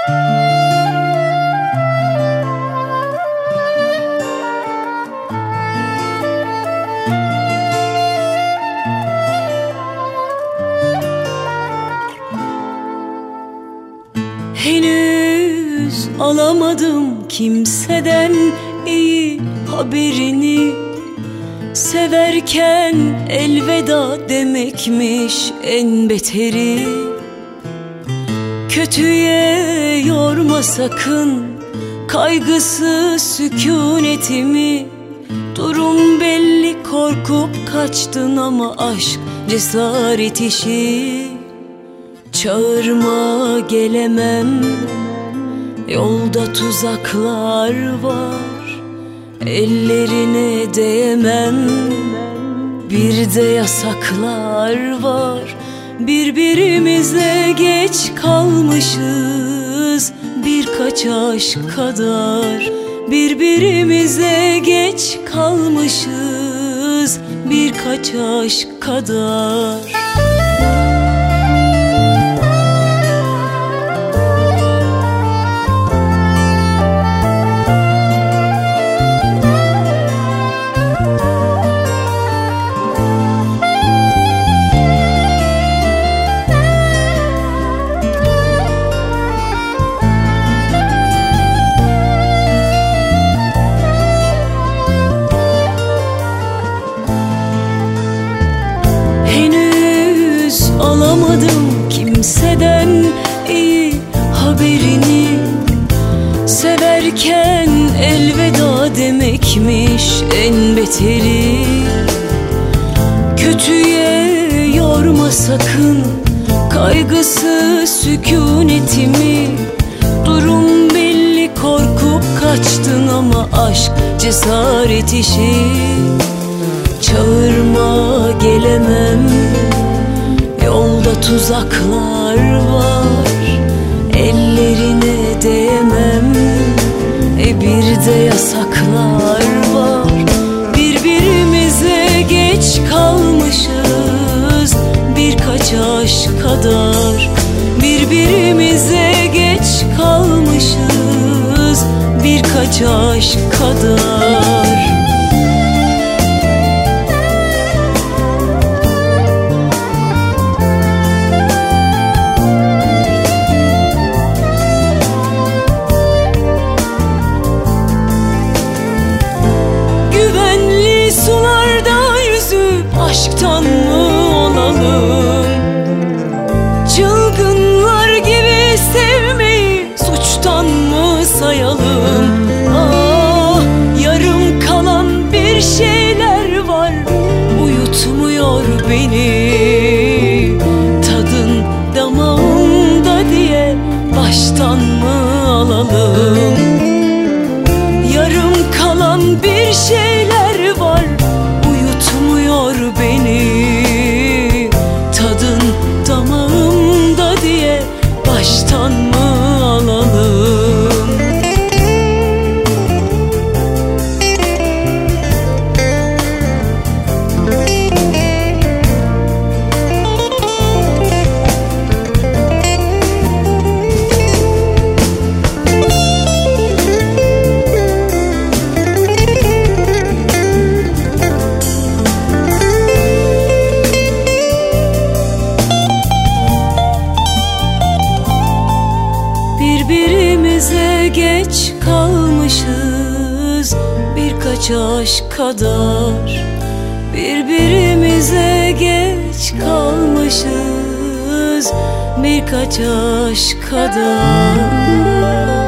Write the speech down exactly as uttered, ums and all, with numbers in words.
Henüz alamadım kimseden iyi haberini. Severken elveda demekmiş en beteri. Kötüye yorma sakın kaygısı sükunetimi. Durum belli, korkup kaçtın ama aşk cesaret işi. Çağırma gelemem, yolda tuzaklar var. Ellerine değemem, bir de yasaklar var. Birbirimize geç kalmışız birkaç aşk kadar. Birbirimize geç kalmışız birkaç aşk kadar. Alamadım kimseden iyi haberini. Severken elveda demekmiş en beteri. Kötüye yorma sakın kaygısı sükunetimi. Durum belli, korkup kaçtın ama aşk cesaret işi. Çağırma gelemem, yolda tuzaklar var. Ellerine değemem, e bir de yasaklar var. Birbirimize geç kalmışız birkaç aşk kadar. Birbirimize geç kalmışız birkaç aşk kadar. Aşktan mı olalım? Çılgınlar gibi sevmeyi suçtan mı sayalım? Ah, yarım kalan bir şeyler var, uyutmuyor beni. Tadın damağımda diye baştan mı alalım? Yarım kalan bir şeyler var, uyutmuyor beni. Tadın damağımda diye baştan mı alalım? Birbirimize geç kalmışız birkaç aşk kadar. Birbirimize geç kalmışız birkaç aşk kadar.